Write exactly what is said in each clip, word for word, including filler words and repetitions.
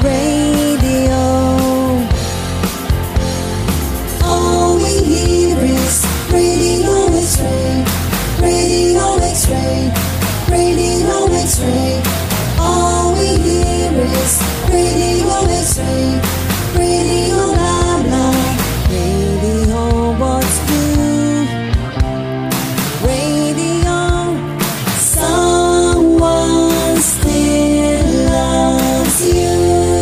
Radio. All we hear is Radio X-Ray, Radio X-Ray, Radio X-Ray. All we hear is Radio X-Ray, Radio blah blah. Radio what's good. Radio, someone still loves you.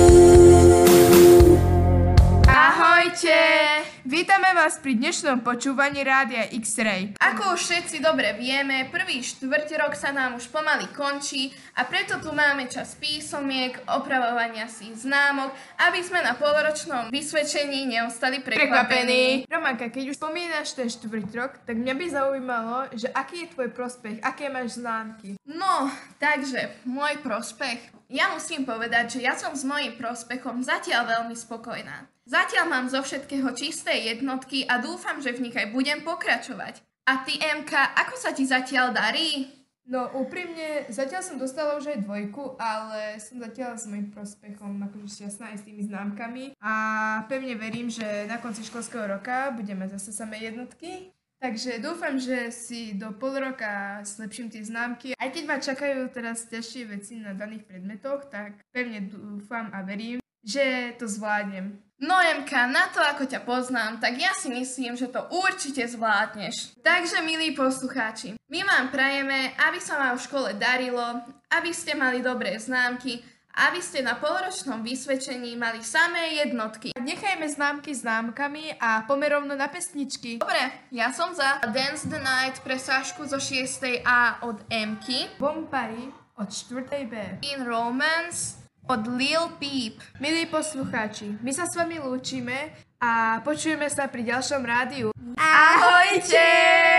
Ahojte! Vítame vás pri dnešnom počúvaní Rádia X-Ray. Ako už všetci dobre vieme, prvý štvrť rok sa nám už pomaly končí a preto tu máme čas písomiek, opravovania si známok, aby sme na poloročnom vysvedčení neostali prekvapení. Romanka, keď už spomínaš ten štvrť rok, tak mňa by zaujímalo, že aký je tvoj prospech, aké máš známky. No, takže, môj prospech. Ja musím povedať, že ja som s mojím prospechom zatiaľ veľmi spokojná. Zatiaľ mám zo všetkého čisté jednotky a dúfam, že v nich aj budem pokračovať. A ty, Emka, ako sa ti zatiaľ darí? No úprimne, zatiaľ som dostala už aj dvojku, ale som zatiaľ s mojím prospechom akože šťastná aj s tými známkami. A pevne verím, že na konci školského roka budeme zase samé jednotky. Takže dúfam, že si do pol roka zlepším tie známky. Aj keď ma čakajú teraz ťažšie veci na daných predmetoch, tak pevne dúfam a verím, že to zvládnem. No Emka, na to ako ťa poznám, tak ja si myslím, že to určite zvládneš. Takže milí poslucháči, my vám prajeme, aby sa vám v škole darilo, aby ste mali dobré známky, aby ste na poloročnom vysvedčení mali samé jednotky. Nechajme známky známkami a pomerovno na pesničky. Dobre, ja som za Dance the Night pre Sašku zo šiestej A od Emky, Bombari od štvrtej B, In Romance od Lil Peep. Milí poslucháči, my sa s vami lúčime a počujeme sa pri ďalšom rádiu. Ahojte!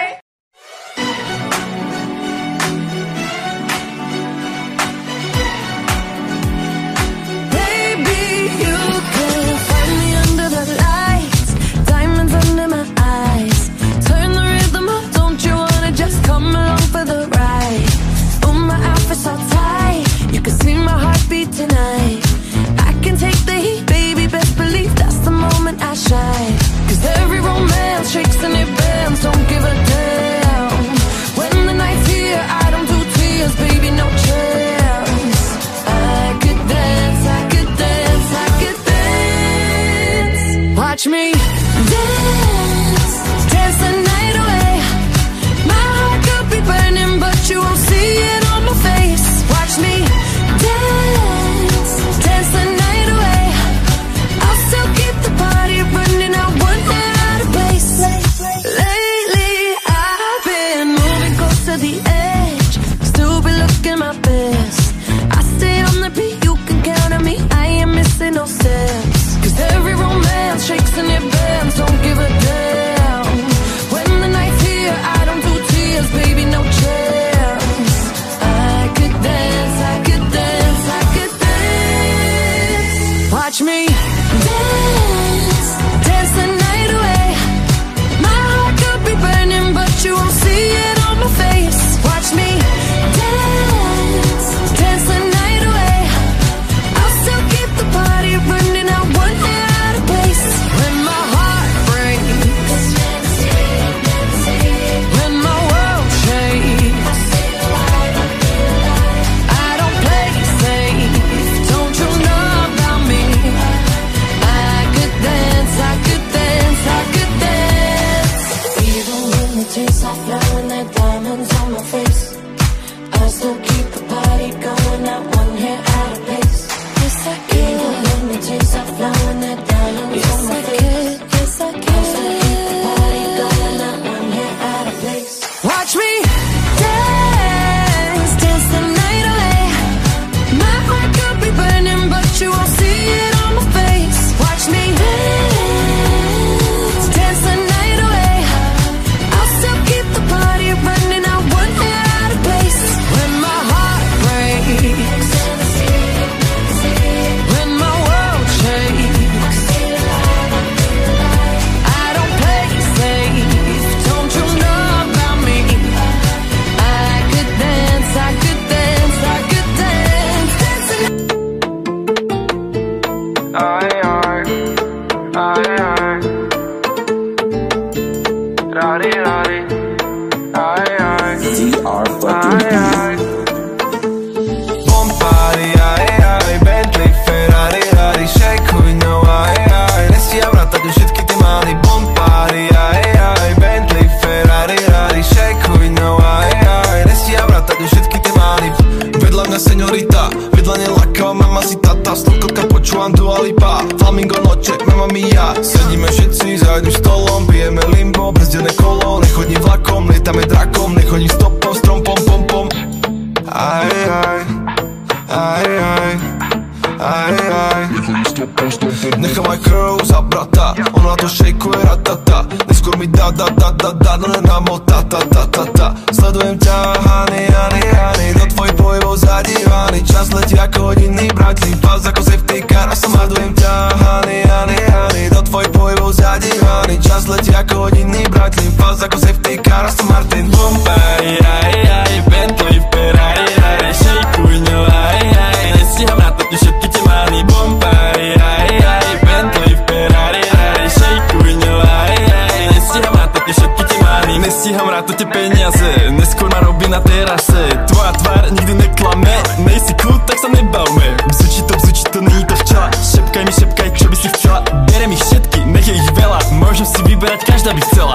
Baby, you can find me under the lights, diamonds under my eyes. Turn the rhythm up, don't you wanna just come along for the ride? Oh, my outfit's all tight, you can see my heartbeat tonight. I can take the heat, baby, best believe that's the moment I shine. Cause every romance shakes and it bends, don't give a damn. When the night's here, I don't do tears, baby, no chance. I could dance, I could dance, I could dance. Watch me dance, dance the night away. My heart could be burning, but you won't see it on my face. Watch me dance, dance the night away. I'll still keep the party running, I won't get out of place. Lately I've been moving close to the edge, still be looking my best. I stay on the beat, you can count on me, I ain't missing no steps. Cause every romance shakes and it bends, don't give a damn. When the night's here, I don't do tears, baby, no chance. I could dance, I could dance, I could dance. Watch me dance, dance the night away. My heart could be burning, but you won't see it on my face. Watch me dance, dance the night away. I'll still keep the party running, I won't get out of place. When my heart breaks, when my world shakes, I don't play safe, don't you know about me? mamacita, stolkotka počúvam Dua Lipa. Flamingo noche, mamma mia. Sedíme všetci za jedným stolom, pijeme limbo, brzdené kolo. Nechodím vlakom, lietame drakom, nechodím stopom, strom pom pom pom. Aj, aj, aj, aj, aj, aj. Nechám aj krv za brata, ona to šejkuje ratata. Neskôr mi da da da da da, no nenamo ta ta ta ta ta. Sledujem ťa, honey, honey, honey, do tvojich pohybov zadívaný. Čas letí ako hodinný bratlín, pas ako safety car a som hadujem ťa, honey, honey, honey, do tvojich pohybov zadívaný. Čas letí ako hodinný bratlín, pas ako safety car a som Martin. Bombay, aj, aj, Bentley, Ferrari, aj, šejkuj ňou, aj, aj, nestíham na to ti všetky tie mány. Bombay, aj, aj, Bentley, Ferrari, aj, šejkuj ňou, aj, aj, nestíham na to ti všetky tie mány. Nestíham rátať tie peniaze, neskôr ma robí na terase. Tvoja tvár nikdy neklame, nejsi kľud, tak sa nebavme. Bzučí to, bzučí to, není to včela. Šepkaj mi, šepkaj, čo by si chcela. Berem ich všetky, nech je ich veľa, môžem si vyberať, každá by chcela.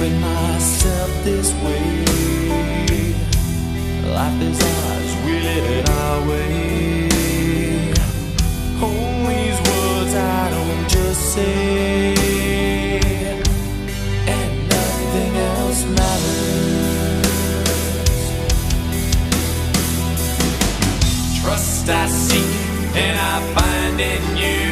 open myself this way. Life is ours, we live it our way. Hold these words I don't just say, and nothing else matters. Trust I seek and I find in you.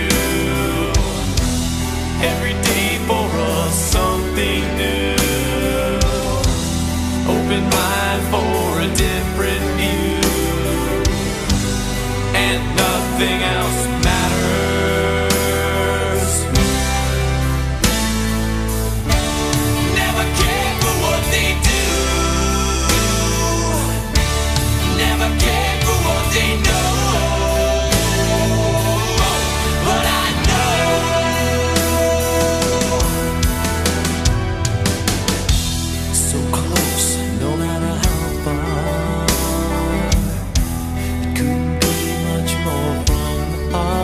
Every day for us something new. Open mind for a different view, and nothing else matters. Never care for what they do. Never care for what they know. But I know so close, no matter how far. It couldn't be much more from the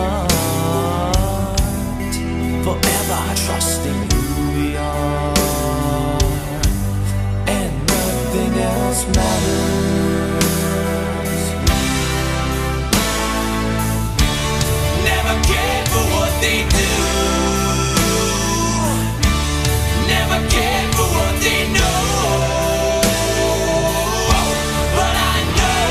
heart. Forever trusting who we are, and nothing else matters. Never cared for what they do. Never cared for what they know. But I know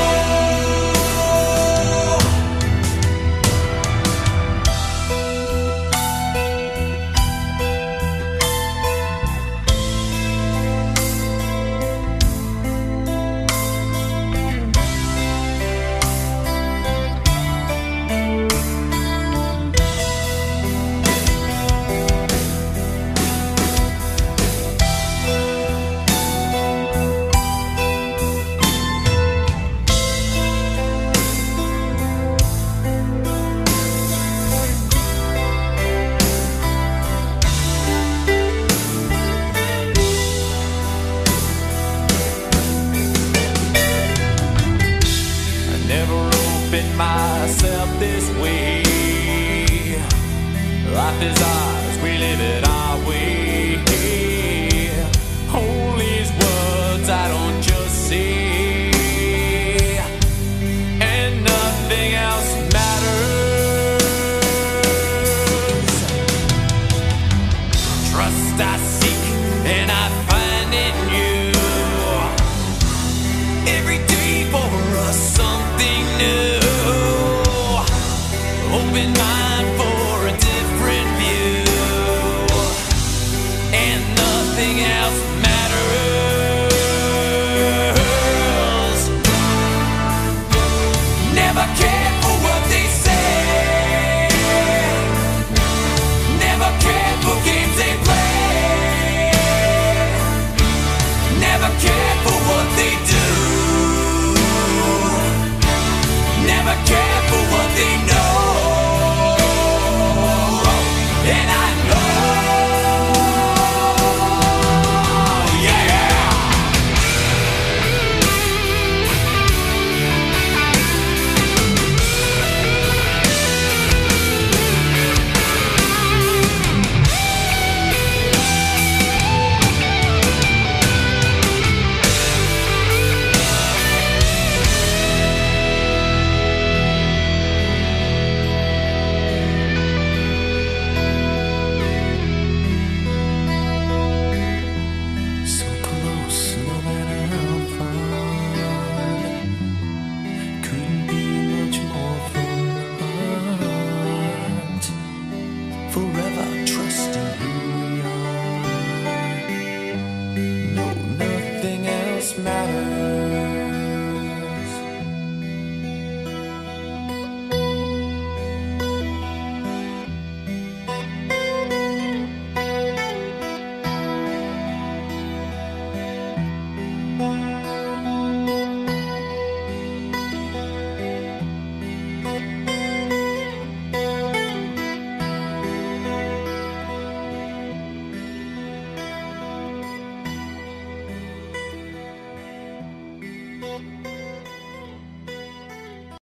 I never opened myself this way. Life is ours, we live it